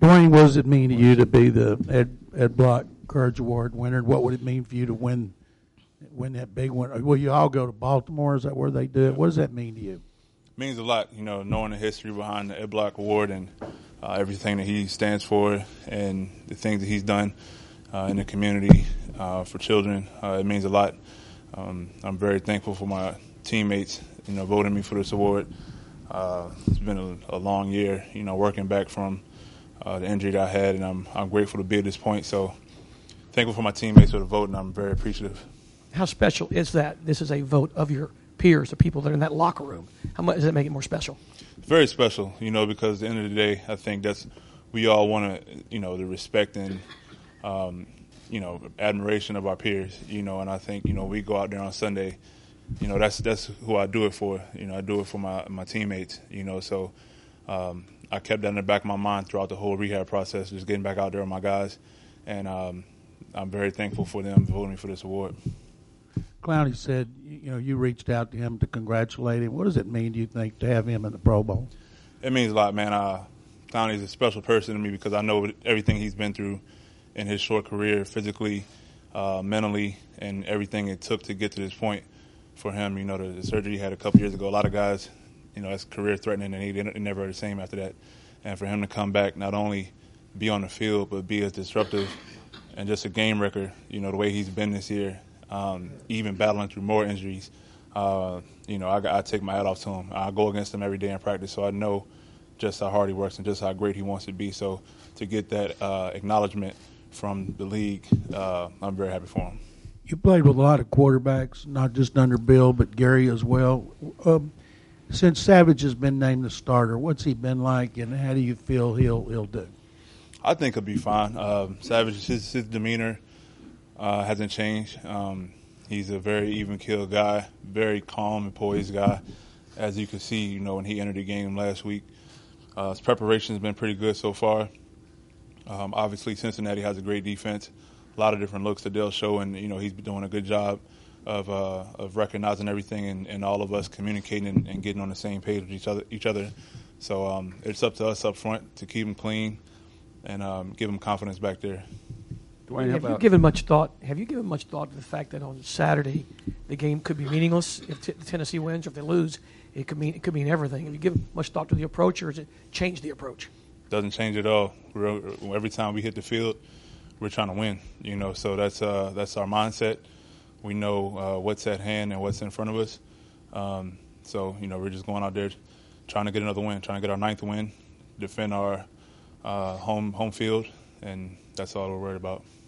Dwayne, what does it mean to you to be the Ed Block Courage Award winner? And what would it mean for you to win that big one? Will you all go to Baltimore? Is that where they do it? What does that mean to you? It means a lot, knowing the history behind the Ed Block Award and everything that he stands for and the things that he's done in the community for children. It means a lot. I'm very thankful for my teammates, voting me for this award. It's been a long year, working back from the injury that I had, and I'm grateful to be at this point. So thankful for my teammates for the vote, and I'm very appreciative. How special is that? This is a vote of your peers, the people that are in that locker room. How much does that make it more special? Very special, because at the end of the day, I think we all want to, the respect and, admiration of our peers, and I think, we go out there on Sunday, that's who I do it for. I do it for my teammates, so I kept that in the back of my mind throughout the whole rehab process, just getting back out there with my guys, and I'm very thankful for them voting me for this award. Clowney said, you reached out to him to congratulate him. What does it mean, do you think, to have him in the Pro Bowl? It means a lot, man. Clowney's a special person to me because I know everything he's been through in his short career, physically, mentally, and everything it took to get to this point for him. The surgery he had a couple years ago, a lot of guys, that's career-threatening, and they never are the same after that. And for him to come back, not only be on the field, but be as disruptive and just a game wrecker, the way he's been this year, even battling through more injuries, I take my hat off to him. I go against him every day in practice, so I know just how hard he works and just how great he wants to be. So to get that acknowledgement from the league, I'm very happy for him. You played with a lot of quarterbacks, not just under Bill, but Gary as well. Since Savage has been named the starter, what's he been like, and how do you feel he'll do? I think he'll be fine. Savage, his demeanor hasn't changed. He's a very even-keeled guy, very calm and poised guy. As you can see, when he entered the game last week, his preparation has been pretty good so far. Obviously, Cincinnati has a great defense, a lot of different looks that they'll show, and he's been doing a good job of recognizing everything and all of us communicating and getting on the same page with each other. So it's up to us up front to keep him clean and give him confidence back there. Dwayne, have you given much thought to the fact that on Saturday the game could be meaningless if Tennessee wins, or if they lose, it could mean everything? Have you given much thought to the approach, or has it changed the approach? Doesn't change at all. Every time we hit the field, we're trying to win. So that's our mindset. We know what's at hand and what's in front of us. So we're just going out there trying to get another win, trying to get our 9th win, defend our home field, and that's all we're worried about.